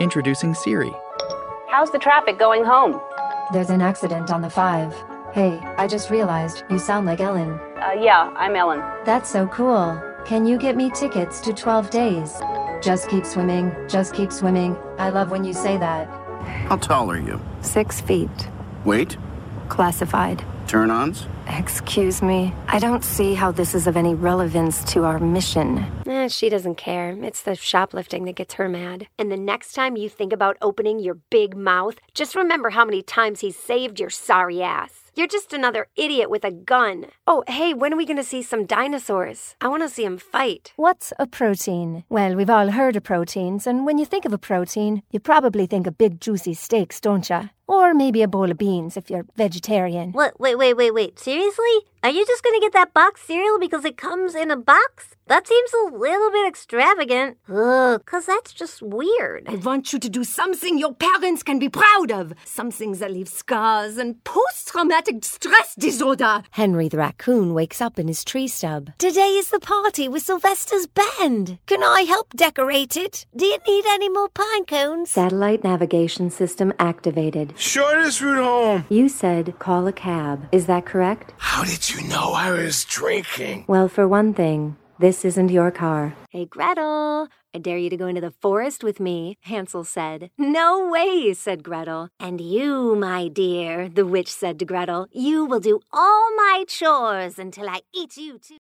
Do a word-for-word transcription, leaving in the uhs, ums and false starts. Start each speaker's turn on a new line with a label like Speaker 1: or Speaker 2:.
Speaker 1: Introducing Siri.
Speaker 2: How's the traffic going home?
Speaker 3: There's an accident on the five. Hey, I just realized you sound like Ellen.
Speaker 2: Uh, yeah, I'm Ellen.
Speaker 3: That's so cool. Can you get me tickets to twelve days? Just keep swimming, just keep swimming. I love when you say that.
Speaker 4: How tall are you?
Speaker 5: Six feet.
Speaker 4: Weight?
Speaker 5: Classified.
Speaker 4: Turn-ons?
Speaker 5: Excuse me. I don't see how this is of any relevance to our mission.
Speaker 6: Eh, she doesn't care. It's the shoplifting that gets her mad. And the next time you think about opening your big mouth, just remember how many times he's saved your sorry ass. You're just another idiot with a gun. Oh, hey, when are we going to see some dinosaurs? I want to see them fight.
Speaker 7: What's a protein? Well, we've all heard of proteins, and when you think of a protein, you probably think of big juicy steaks, don't you? Or maybe a bowl of beans if you're vegetarian.
Speaker 8: What? Wait, wait, wait, wait. Seriously? Are you just gonna get that box cereal because it comes in a box? That seems a little bit extravagant. Ugh, cause that's just weird.
Speaker 9: I want you to do something your parents can be proud of. Something that leaves scars and post-traumatic stress disorder.
Speaker 7: Henry the raccoon wakes up in his tree stub. Today is the party with Sylvester's band. Can I help decorate it? Do you need any more pine cones?
Speaker 3: Satellite navigation system activated.
Speaker 10: Shortest route home.
Speaker 3: You said call a cab. Is that correct?
Speaker 10: How did you know I was drinking?
Speaker 3: Well, for one thing, this isn't your car.
Speaker 6: Hey, Gretel, I dare you to go into the forest with me, Hansel said. No way, said Gretel. And you, my dear, the witch said to Gretel, you will do all my chores until I eat you too.